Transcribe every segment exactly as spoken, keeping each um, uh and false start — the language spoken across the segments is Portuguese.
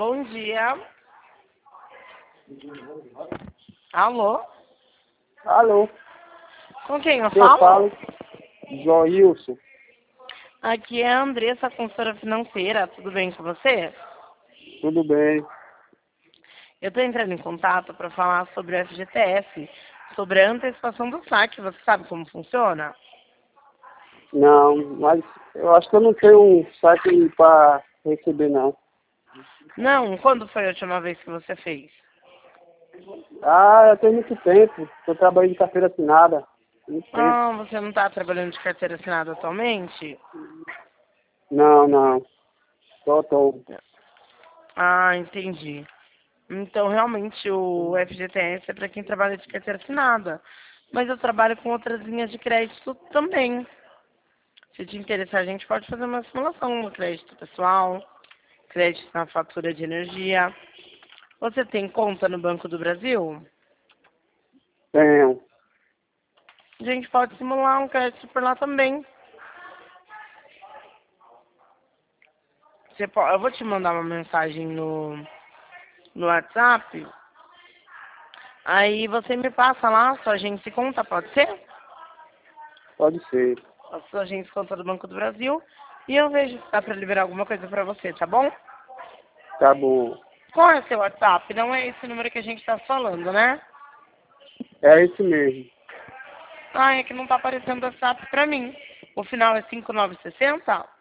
Bom dia. Alô? Alô, Com quem eu eu falo? falo, Joilson. Aqui é a Andressa, consultora financeira. Tudo bem com você? Tudo bem? Eu estou entrando em contato para falar sobre o F G T S, sobre a antecipação do saque. Você sabe como funciona? Não, mas eu acho que eu não tenho um site para receber, não. Não? Quando foi a última vez que você fez? Ah, eu tenho muito tempo. Estou trabalhando de carteira assinada. Muito tempo. Ah, você não está trabalhando de carteira assinada atualmente? Não, não. Só tô. Ah, entendi. Então, realmente, o F G T S é para quem trabalha de carteira assinada. Mas eu trabalho com outras linhas de crédito também. Se te interessar, a gente pode fazer uma simulação no crédito pessoal, crédito na fatura de energia. Você tem conta no Banco do Brasil? Tenho. A gente pode simular um crédito por lá também. Você po- Eu vou te mandar uma mensagem no, no WhatsApp. Aí você me passa lá a sua agência e conta, pode ser? Pode ser. A sua agência e conta do Banco do Brasil. E eu vejo se dá pra liberar alguma coisa pra você, tá bom? Tá bom. Qual é o seu WhatsApp? Não é esse número que a gente tá falando, né? É isso mesmo. Ah, é que não tá aparecendo o WhatsApp pra mim. O final é cinco nove seis zero?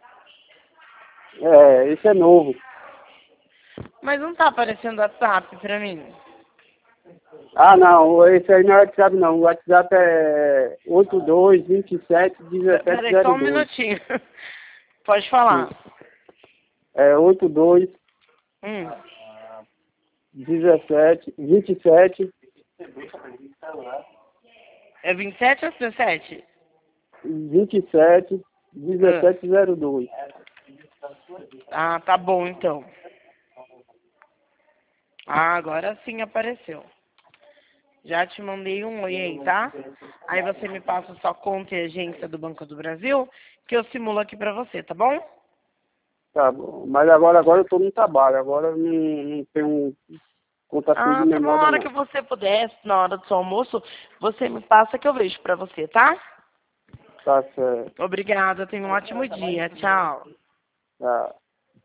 É, esse é novo. Mas não tá aparecendo o WhatsApp pra mim. Ah, não. Esse aí não é WhatsApp, não. O WhatsApp é oito dois, vinte e sete, dezessete Peraí, só zero um dois. minutinho. Pode falar. É oito dois, Hum. dezessete, vinte e sete, É vinte e sete ou dezessete? vinte e sete, dezessete zero dois. Ah, tá bom então. Ah, agora sim apareceu. Já te mandei um oi aí, tá? Aí você me passa sua conta e agência do Banco do Brasil, que eu simulo aqui pra você, tá bom? Tá bom. Mas agora, agora eu tô no trabalho. Agora eu não, não tenho um contato de Ah, tá bom. Na memória, hora não. que você puder, na hora do seu almoço, você me passa que eu vejo pra você, tá? Tá certo. Obrigada, tenha um ótimo dia. Tchau. Tá.